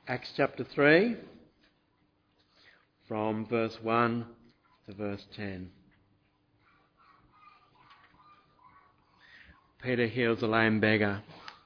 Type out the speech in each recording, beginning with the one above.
Acts chapter 3, from verse 1 to verse 10. Peter heals a lame beggar.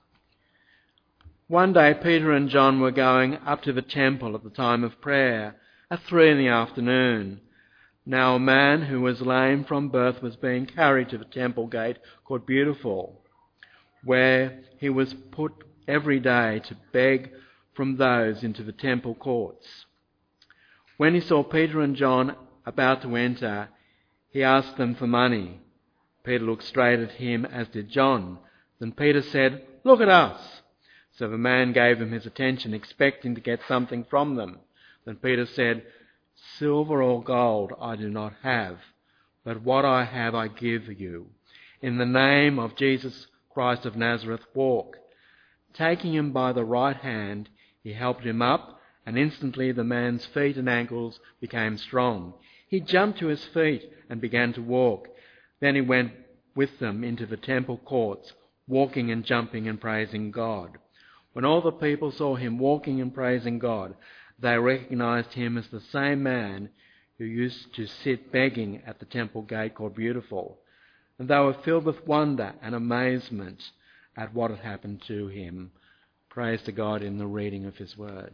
One day Peter and John were going up to the temple at the time of prayer, at 3 p.m. Now a man who was lame from birth was being carried to the temple gate called Beautiful, where he was put every day to beg from those into the temple courts. When he saw Peter and John about to enter, he asked them for money. Peter looked straight at him, as did John. Then Peter said, "Look at us." So the man gave them his attention, expecting to get something from them. Then Peter said, "Silver or gold I do not have, but what I have I give you. In the name of Jesus Christ of Nazareth, walk." Taking him by the right hand, he helped him up, and instantly the man's feet and ankles became strong. He jumped to his feet and began to walk. Then he went with them into the temple courts, walking and jumping and praising God. When all the people saw him walking and praising God, they recognized him as the same man who used to sit begging at the temple gate called Beautiful. And they were filled with wonder and amazement at what had happened to him. Praise to God in the reading of his word.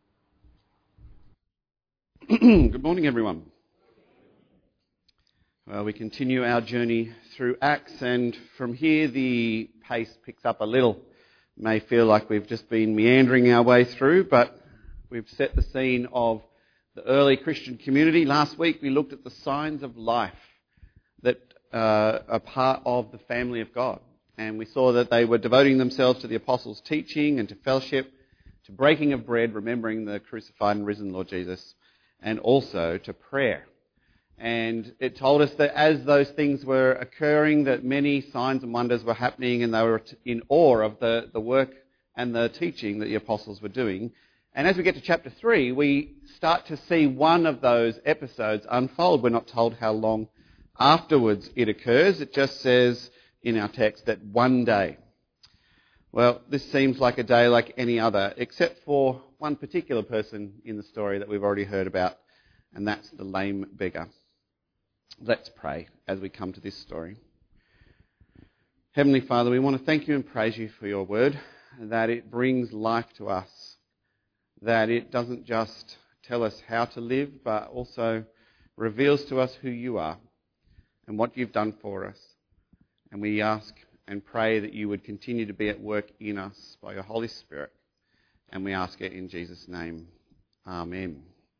Good morning, everyone. Well, we continue our journey through Acts, and from here the pace picks up a little. It may feel like we've just been meandering our way through, but we've set the scene of the early Christian community. Last week we looked at the signs of life that are part of the family of God. And we saw that they were devoting themselves to the apostles' teaching and to fellowship, to breaking of bread, remembering the crucified and risen Lord Jesus, and also to prayer. And it told us that as those things were occurring, that many signs and wonders were happening, and they were in awe of the work and the teaching that the apostles were doing. And as we get to chapter 3, we start to see one of those episodes unfold. We're not told how long afterwards it occurs. It just says in our text that one day. Well, this seems like a day like any other, except for one particular person in the story that we've already heard about, and that's the lame beggar. Let's pray as we come to this story. Heavenly Father, we want to thank you and praise you for your word, that it brings life to us, that it doesn't just tell us how to live, but also reveals to us who you are and what you've done for us. And we ask and pray that you would continue to be at work in us by your Holy Spirit. And we ask it in Jesus' name. Amen.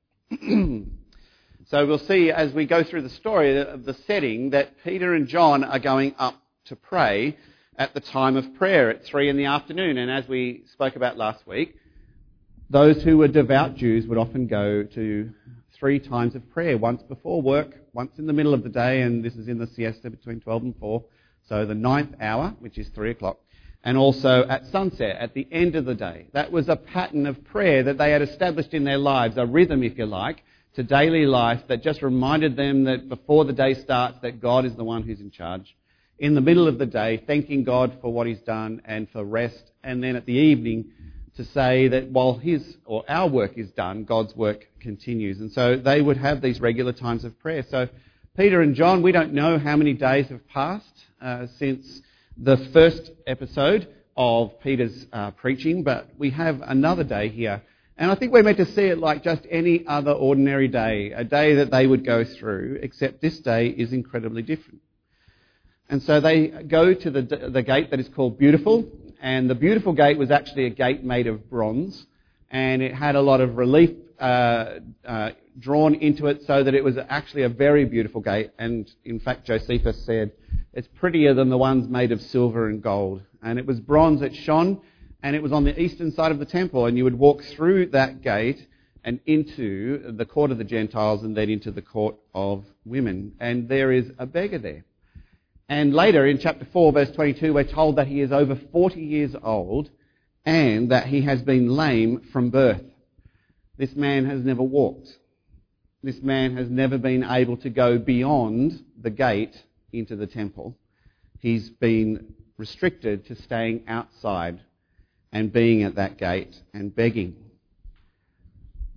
So we'll see as we go through the story of the setting that Peter and John are going up to pray at the time of prayer at 3 p.m. And as we spoke about last week, those who were devout Jews would often go to 3 times of prayer, once before work, once in the middle of the day, and this is in the siesta between 12 and 4. So the 9th hour, which is 3 o'clock, and also at sunset, at the end of the day. That was a pattern of prayer that they had established in their lives, a rhythm, if you like, to daily life that just reminded them that before the day starts, that God is the one who's in charge. In the middle of the day, thanking God for what he's done and for rest, and then at the evening to say that while his or our work is done, God's work continues. And so they would have these regular times of prayer. So Peter and John, we don't know how many days have passed since the first episode of Peter's preaching, but we have another day here. And I think we're meant to see it like just any other ordinary day, a day that they would go through, except this day is incredibly different. And so they go to the gate that is called Beautiful, and the Beautiful gate was actually a gate made of bronze, and it had a lot of relief drawn into it so that it was actually a very beautiful gate. And in fact, Josephus said it's prettier than the ones made of silver and gold. And it was bronze that shone, and it was on the eastern side of the temple, and you would walk through that gate and into the court of the Gentiles and then into the court of women. And there is a beggar there. And later in chapter 4, verse 22, we're told that he is over 40 years old and that he has been lame from birth. This man has never walked. This man has never been able to go beyond the gate into the temple. He's been restricted to staying outside and being at that gate and begging.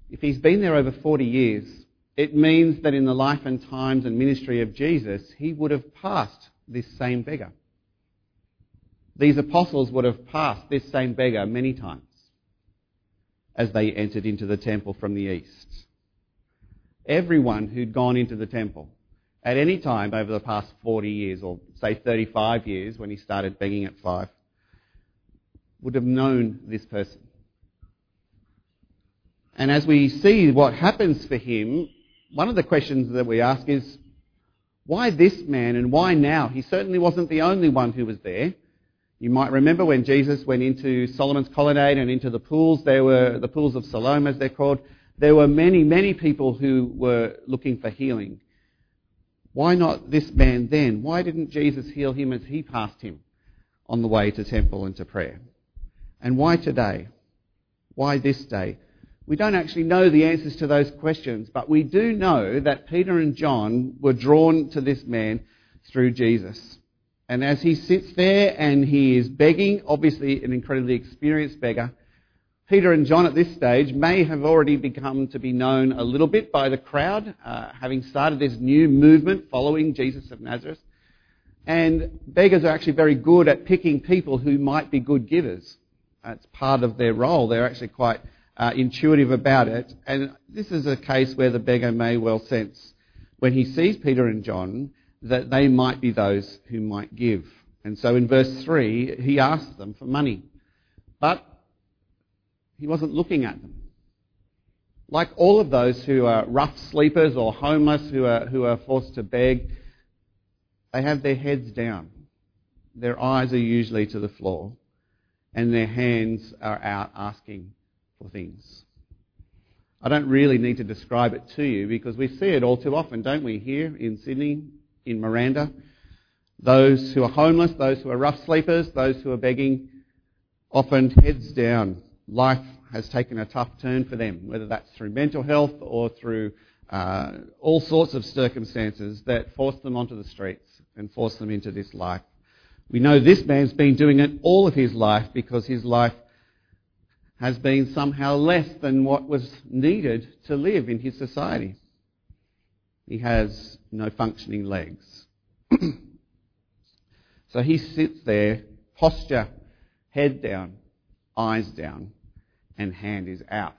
if he's been there over 40 years, it means that in the life and times and ministry of Jesus, he would have passed this same beggar. These apostles would have passed this same beggar many times as they entered into the temple from the east. Everyone who'd gone into the temple at any time over the past 40 years, or say 35 years when he started begging at 5, would have known this person. And as we see what happens for him, one of the questions that we ask is, why this man and why now? He certainly wasn't the only one who was there. You might remember when Jesus went into Solomon's colonnade and into the pools, there were the pools of Siloam as they're called. There were many, many people who were looking for healing. Why not this man then? Why didn't Jesus heal him as he passed him on the way to temple and to prayer? And why today? Why this day? We don't actually know the answers to those questions, but we do know that Peter and John were drawn to this man through Jesus. And as he sits there and he is begging, obviously an incredibly experienced beggar, Peter and John at this stage may have already become to be known a little bit by the crowd, having started this new movement following Jesus of Nazareth. And beggars are actually very good at picking people who might be good givers. It's part of their role. They're actually quite intuitive about it. And this is a case where the beggar may well sense, when he sees Peter and John, that they might be those who might give. And so in verse 3, he asks them for money. But he wasn't looking at them. Like all of those who are rough sleepers or homeless who are forced to beg, they have their heads down. Their eyes are usually to the floor, and their hands are out asking for things. I don't really need to describe it to you because we see it all too often, don't we, here in Sydney, in Miranda? Those who are homeless, those who are rough sleepers, those who are begging, often heads down. Life has taken a tough turn for them, whether that's through mental health or through all sorts of circumstances that force them onto the streets and force them into this life. We know this man's been doing it all of his life because his life has been somehow less than what was needed to live in his society. He has no functioning legs. So he sits there, posture, head down, eyes down, and hand is out.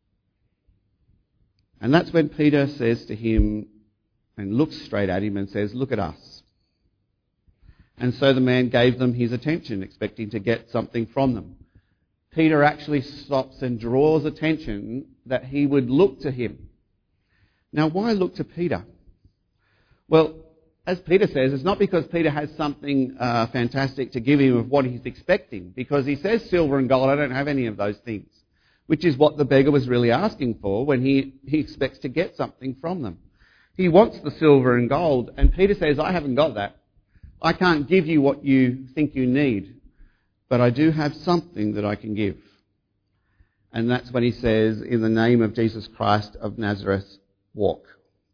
And that's when Peter says to him and looks straight at him and says, "Look at us." And so the man gave them his attention, expecting to get something from them. Peter actually stops and draws attention that he would look to him. Now, why look to Peter? Well, as Peter says, it's not because Peter has something fantastic to give him of what he's expecting, because he says, "Silver and gold, I don't have any of those things," which is what the beggar was really asking for when he expects to get something from them. He wants the silver and gold, and Peter says, "I haven't got that. I can't give you what you think you need, but I do have something that I can give." And that's when he says, "In the name of Jesus Christ of Nazareth, walk."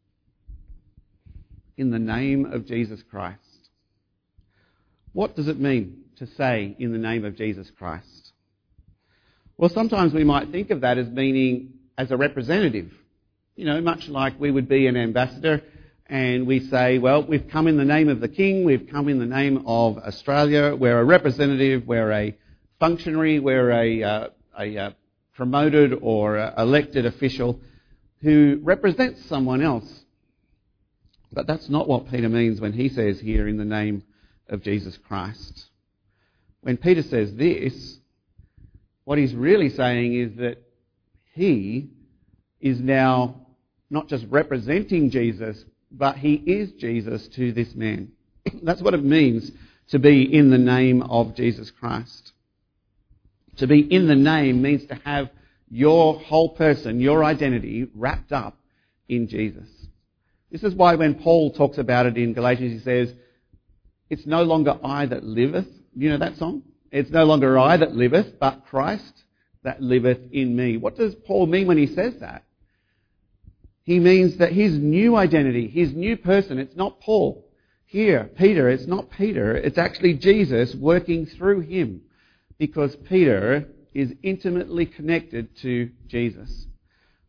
In the name of Jesus Christ. What does it mean to say, "in the name of Jesus Christ"? Well, sometimes we might think of that as meaning as a representative. You know, much like we would be an ambassador and we say, well, we've come in the name of the King, we've come in the name of Australia, we're a representative, we're a functionary, we're a promoted or elected official who represents someone else. But that's not what Peter means when he says here, "in the name of Jesus Christ." When Peter says this, what he's really saying is that he is now not just representing Jesus, but he is Jesus to this man. That's what it means to be in the name of Jesus Christ. To be in the name means to have your whole person, your identity, wrapped up in Jesus. This is why when Paul talks about it in Galatians, he says, "It's no longer I that liveth." You know that song? "It's no longer I that liveth, but Christ that liveth in me." What does Paul mean when he says that? He means that his new identity, his new person, it's not Paul. Here, Peter, it's not Peter. It's actually Jesus working through him, because Peter is intimately connected to Jesus.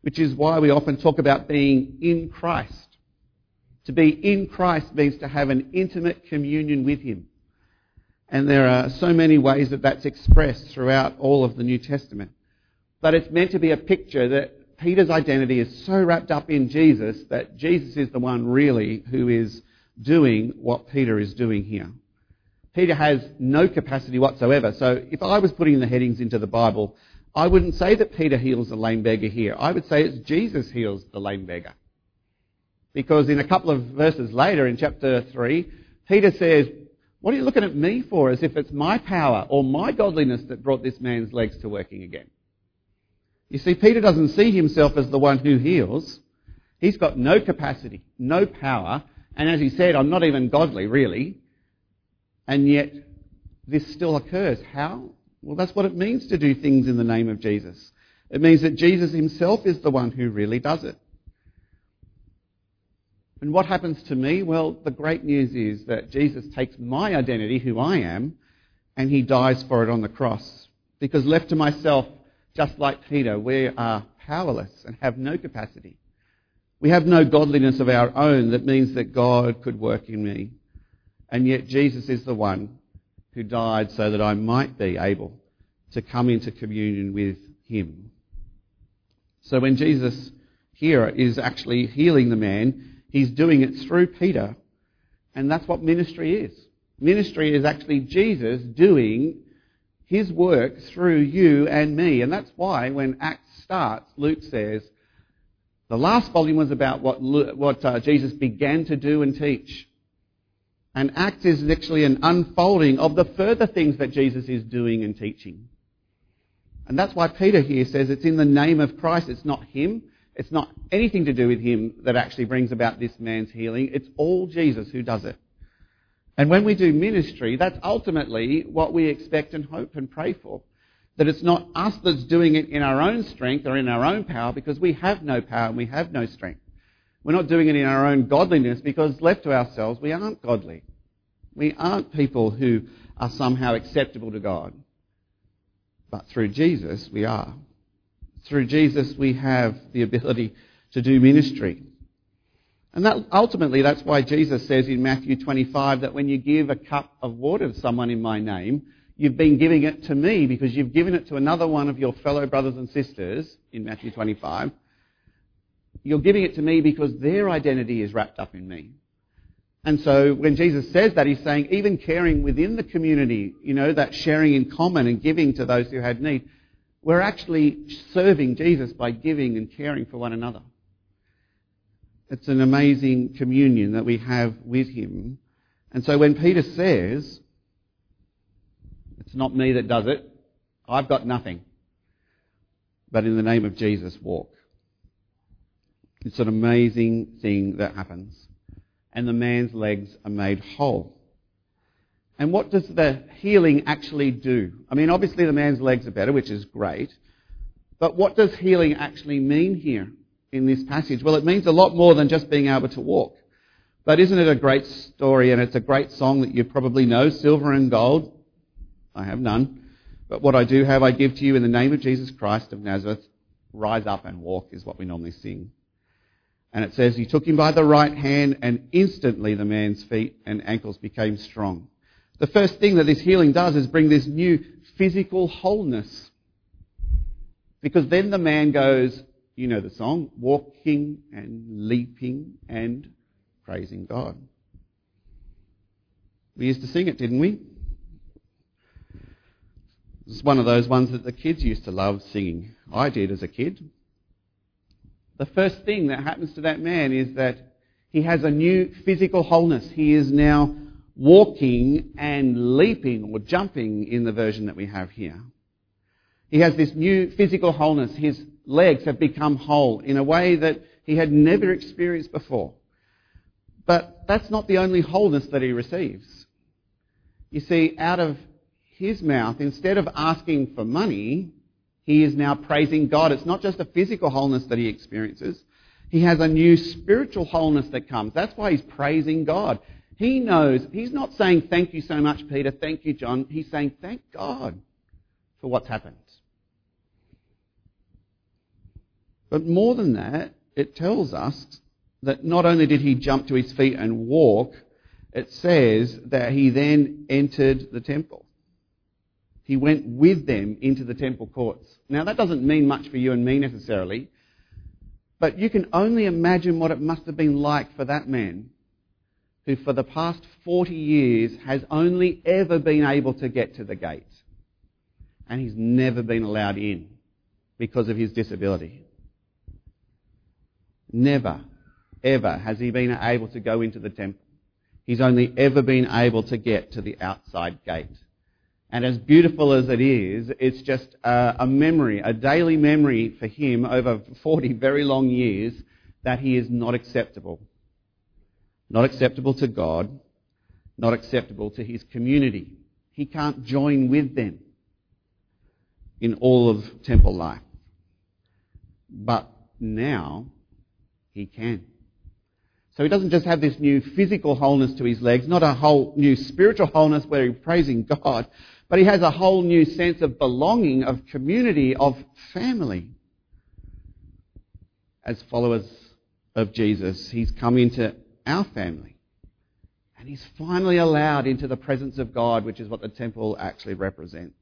which is why we often talk about being in Christ. To be in Christ means to have an intimate communion with him. And there are so many ways that that's expressed throughout all of the New Testament. But it's meant to be a picture that Peter's identity is so wrapped up in Jesus that Jesus is the one really who is doing what Peter is doing here. Peter has no capacity whatsoever. So if I was putting the headings into the Bible, I wouldn't say that Peter heals the lame beggar here. I would say it's Jesus heals the lame beggar. Because in a couple of verses later in chapter 3, Peter says, "What are you looking at me for, as if it's my power or my godliness that brought this man's legs to working again?" You see, Peter doesn't see himself as the one who heals. He's got no capacity, no power, and as he said, I'm not even godly, really. And yet, this still occurs. How? Well, that's what it means to do things in the name of Jesus. It means that Jesus himself is the one who really does it. And what happens to me? Well, the great news is that Jesus takes my identity, who I am, and he dies for it on the cross. Because left to myself, just like Peter, we are powerless and have no capacity. We have no godliness of our own that means that God could work in me. And yet Jesus is the one who died so that I might be able to come into communion with him. So when Jesus here is actually healing the man, he's doing it through Peter. And that's what ministry is. Ministry is actually Jesus doing his work through you and me. And that's why when Acts starts, Luke says, the last volume was about what Jesus began to do and teach. And Acts is actually an unfolding of the further things that Jesus is doing and teaching. And that's why Peter here says it's in the name of Christ. It's not him. It's not anything to do with him that actually brings about this man's healing. It's all Jesus who does it. And when we do ministry, that's ultimately what we expect and hope and pray for. That it's not us that's doing it in our own strength or in our own power, because we have no power and we have no strength. We're not doing it in our own godliness, because left to ourselves, we aren't godly. We aren't people who are somehow acceptable to God. But through Jesus, we are. Through Jesus, we have the ability to do ministry. And that ultimately, that's why Jesus says in Matthew 25 that when you give a cup of water to someone in my name, you've been giving it to me because you've given it to another one of your fellow brothers and sisters in Matthew 25. You're giving it to me because their identity is wrapped up in me. And so when Jesus says that, he's saying even caring within the community, that sharing in common and giving to those who had need, we're actually serving Jesus by giving and caring for one another. It's an amazing communion that we have with him. And so when Peter says, it's not me that does it, I've got nothing, but in the name of Jesus, walk. It's an amazing thing that happens. And the man's legs are made whole. And what does the healing actually do? I mean, obviously the man's legs are better, which is great. But what does healing actually mean here in this passage? Well, it means a lot more than just being able to walk. But isn't it a great story? And it's a great song that you probably know, Silver and Gold. I have none. But what I do have, I give to you in the name of Jesus Christ of Nazareth. Rise up and walk is what we normally sing. And it says, he took him by the right hand, and instantly the man's feet and ankles became strong. The first thing that this healing does is bring this new physical wholeness. Because then the man goes, you know the song, walking and leaping and praising God. We used to sing it, didn't we? It's one of those ones that the kids used to love singing. I did as a kid. The first thing that happens to that man is that he has a new physical wholeness. He is now walking and leaping or jumping in the version that we have here. He has this new physical wholeness. His legs have become whole in a way that he had never experienced before. But that's not the only wholeness that he receives. You see, out of his mouth, instead of asking for money, he is now praising God. It's not just a physical wholeness that he experiences. He has a new spiritual wholeness that comes. That's why he's praising God. He knows, he's not saying, thank you so much, Peter, thank you, John. He's saying, thank God for what's happened. But more than that, it tells us that not only did he jump to his feet and walk, it says that he then entered the temple. He went with them into the temple courts. Now, that doesn't mean much for you and me necessarily, but you can only imagine what it must have been like for that man who for the past 40 years has only ever been able to get to the gate. And he's never been allowed in because of his disability. Never, ever has he been able to go into the temple. He's only ever been able to get to the outside gate. And as beautiful as it is, it's just a memory, a daily memory for him over 40 very long years that he is not acceptable. Not acceptable to God, not acceptable to his community. He can't join with them in all of temple life. But now he can. So he doesn't just have this new physical wholeness to his legs, not a whole new spiritual wholeness where he's praising God, but he has a whole new sense of belonging, of community, of family. As followers of Jesus, he's come into our family. And he's finally allowed into the presence of God, which is what the temple actually represents.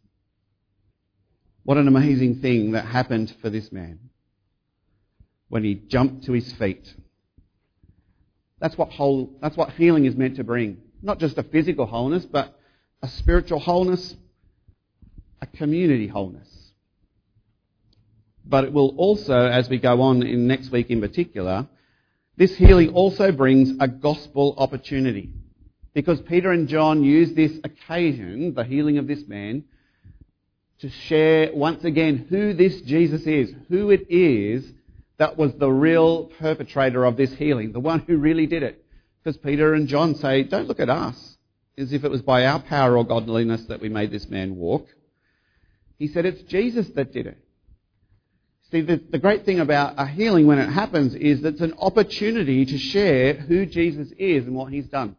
What an amazing thing that happened for this man when he jumped to his feet. That's what healing is meant to bring. Not just a physical wholeness, but a spiritual wholeness, a community wholeness. But it will also, as we go on in next week in particular, this healing also brings a gospel opportunity. Because Peter and John use this occasion, the healing of this man, to share once again who this Jesus is, who it is that was the real perpetrator of this healing, the one who really did it. Because Peter and John say, don't look at us as if it was by our power or godliness that we made this man walk. He said it's Jesus that did it. See, the great thing about a healing when it happens is that it's an opportunity to share who Jesus is and what he's done.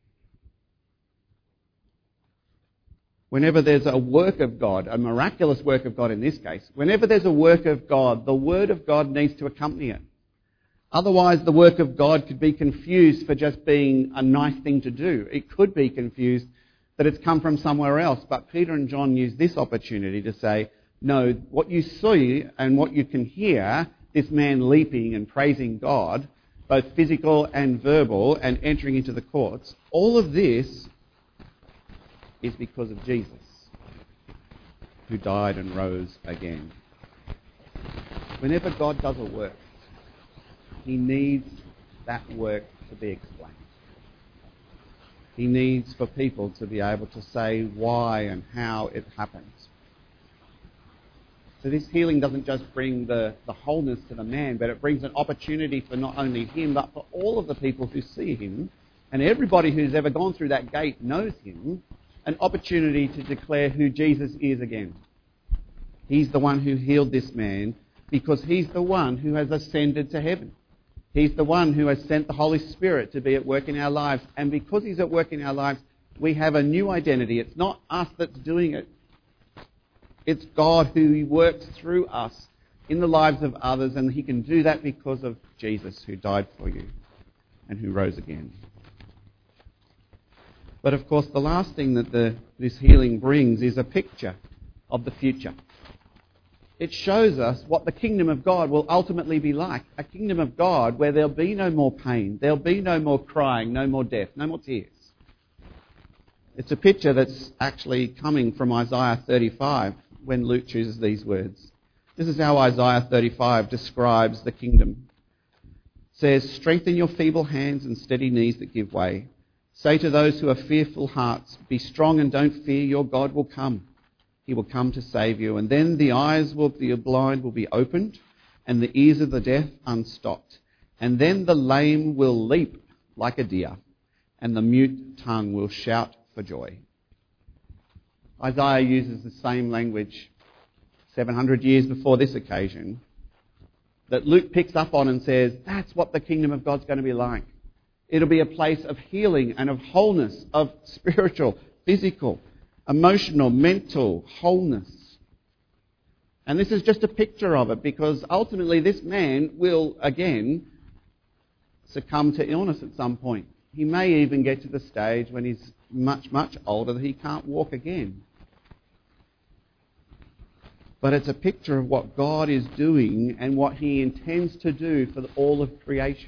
Whenever there's a work of God, a miraculous work of God in this case, whenever there's a work of God, the Word of God needs to accompany it. Otherwise, the work of God could be confused for just being a nice thing to do. It could be confused that it's come from somewhere else. But Peter and John use this opportunity to say, no, what you see and what you can hear, this man leaping and praising God, both physical and verbal, and entering into the courts, all of this is because of Jesus, who died and rose again. Whenever God does a work, he needs that work to be explained. He needs for people to be able to say why and how it happens. So this healing doesn't just bring the wholeness to the man, but it brings an opportunity for not only him, but for all of the people who see him, and everybody who's ever gone through that gate knows him, an opportunity to declare who Jesus is again. He's the one who healed this man because he's the one who has ascended to heaven. He's the one who has sent the Holy Spirit to be at work in our lives. And because he's at work in our lives, we have a new identity. It's not us that's doing it. It's God who works through us in the lives of others, and he can do that because of Jesus, who died for you and who rose again. But of course, the last thing that this healing brings is a picture of the future. It shows us what the kingdom of God will ultimately be like. A kingdom of God where there'll be no more pain, there'll be no more crying, no more death, no more tears. It's a picture that's actually coming from Isaiah 35 when Luke chooses these words. This is how Isaiah 35 describes the kingdom. It says, "Strengthen your feeble hands and steady knees that give way. Say to those who are fearful hearts, be strong and don't fear, your God will come. He will come to save you. And then the eyes of the blind will be opened and the ears of the deaf unstopped. And then the lame will leap like a deer and the mute tongue will shout for joy." Isaiah uses the same language 700 years before this occasion that Luke picks up on and says, that's what the kingdom of God's going to be like. It'll be a place of healing and of wholeness, of spiritual, physical, emotional, mental wholeness. And this is just a picture of it, because ultimately this man will again succumb to illness at some point. He may even get to the stage when he's much, much older that he can't walk again. But it's a picture of what God is doing and what he intends to do for all of creation.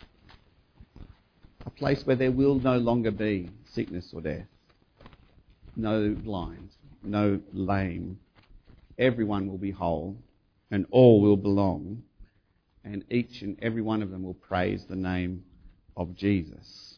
A place where there will no longer be sickness or death. No blind, no lame. Everyone will be whole and all will belong. And each and every one of them will praise the name of Jesus.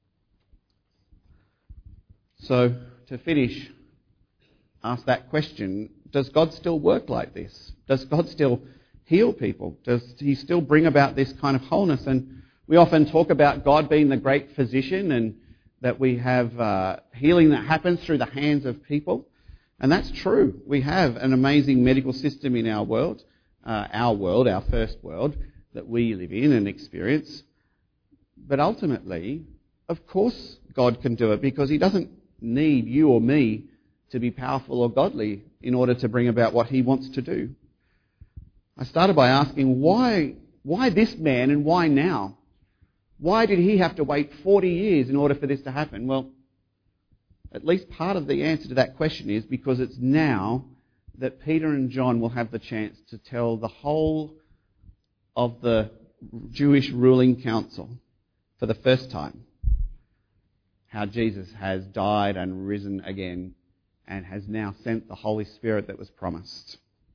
So, to finish, ask that question, does God still work like this? Does God still heal people? Does he still bring about this kind of wholeness? And we often talk about God being the great physician and that we have healing that happens through the hands of people. And that's true. We have an amazing medical system in our world, our first world, that we live in and experience. But ultimately, of course God can do it, because he doesn't need you or me to be powerful or godly in order to bring about what he wants to do. I started by asking, why this man and why now? Why did he have to wait 40 years in order for this to happen? Well, at least part of the answer to that question is because it's now that Peter and John will have the chance to tell the whole of the Jewish ruling council for the first time how Jesus has died and risen again and has now sent the Holy Spirit that was promised.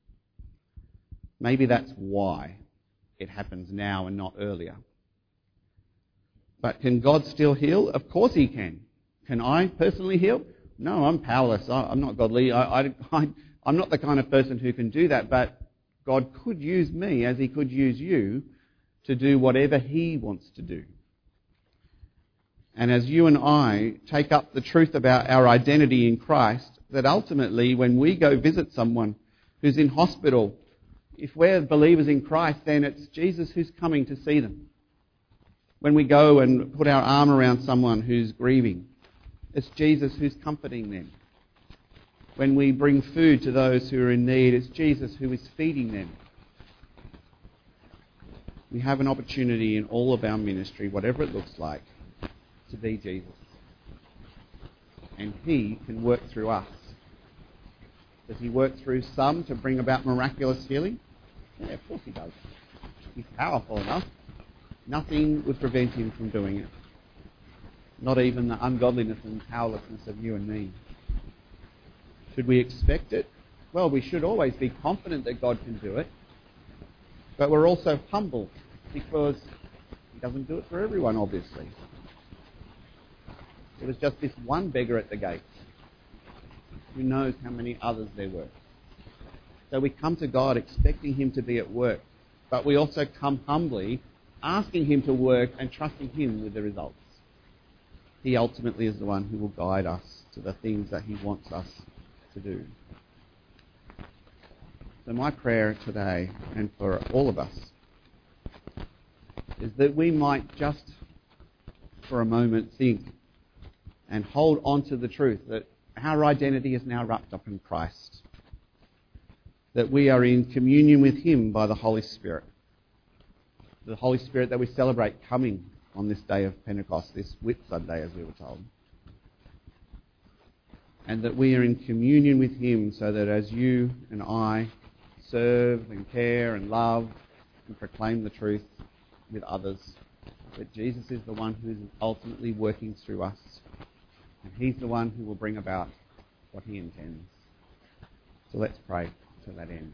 Maybe that's why it happens now and not earlier. But can God still heal? Of course he can. Can I personally heal? No, I'm powerless. I'm not godly. I'm not the kind of person who can do that. But God could use me, as he could use you, to do whatever he wants to do. And as you and I take up the truth about our identity in Christ, that ultimately when we go visit someone who's in hospital, if we're believers in Christ, then it's Jesus who's coming to see them. When we go and put our arm around someone who's grieving, it's Jesus who's comforting them. When we bring food to those who are in need, it's Jesus who is feeding them. We have an opportunity in all of our ministry, whatever it looks like, to be Jesus. And he can work through us. Does he work through some to bring about miraculous healing? Yeah, of course he does. He's powerful enough. Nothing would prevent him from doing it. Not even the ungodliness and powerlessness of you and me. Should we expect it? Well, we should always be confident that God can do it. But we're also humble because he doesn't do it for everyone, obviously. It was just this one beggar at the gate. Who knows how many others there were. So we come to God expecting him to be at work. But we also come humbly, asking him to work and trusting him with the results. He ultimately is the one who will guide us to the things that he wants us to do. So my prayer today, and for all of us, is that we might just for a moment think and hold on to the truth that our identity is now wrapped up in Christ. That we are in communion with him by the Holy Spirit. The Holy Spirit that we celebrate coming on this day of Pentecost, this Whit Sunday, as we were told. And that we are in communion with him so that as you and I serve and care and love and proclaim the truth with others, that Jesus is the one who is ultimately working through us. And he's the one who will bring about what he intends. So let's pray to that end.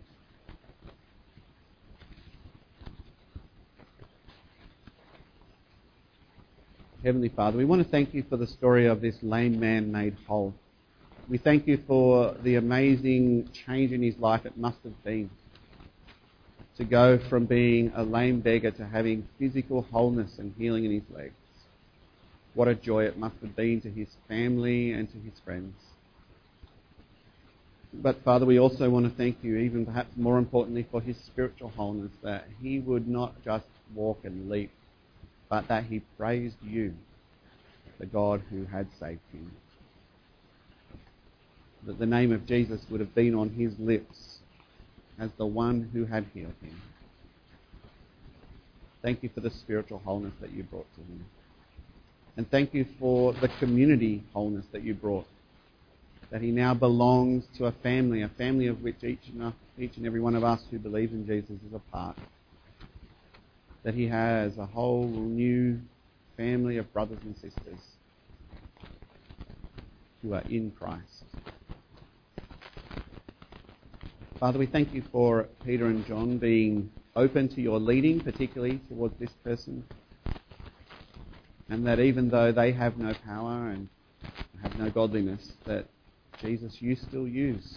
Heavenly Father, we want to thank you for the story of this lame man made whole. We thank you for the amazing change in his life it must have been. To go from being a lame beggar to having physical wholeness and healing in his legs. What a joy it must have been to his family and to his friends. But Father, we also want to thank you, even perhaps more importantly, for his spiritual wholeness, that he would not just walk and leap, but that he praised you, the God who had saved him. That the name of Jesus would have been on his lips as the one who had healed him. Thank you for the spiritual wholeness that you brought to him. And thank you for the community wholeness that you brought. That he now belongs to a family of which each and every one of us who believes in Jesus is a part. That he has a whole new family of brothers and sisters who are in Christ. Father, we thank you for Peter and John being open to your leading, particularly towards this person. And that even though they have no power and have no godliness, that Jesus, you still use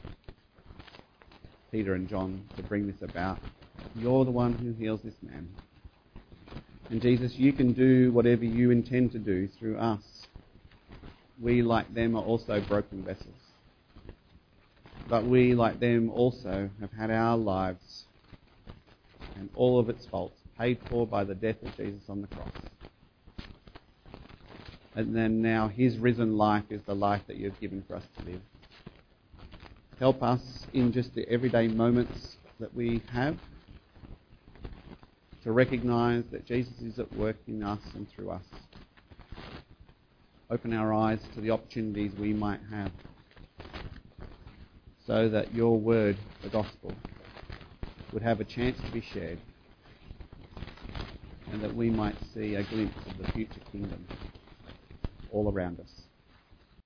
Peter and John to bring this about. You're the one who heals this man. And Jesus, you can do whatever you intend to do through us. We, like them, are also broken vessels. But we, like them, also have had our lives and all of its faults paid for by the death of Jesus on the cross. And then now his risen life is the life that you've given for us to live. Help us in just the everyday moments that we have to recognise that Jesus is at work in us and through us. Open our eyes to the opportunities we might have so that your word, the gospel, would have a chance to be shared and that we might see a glimpse of the future kingdom all around us.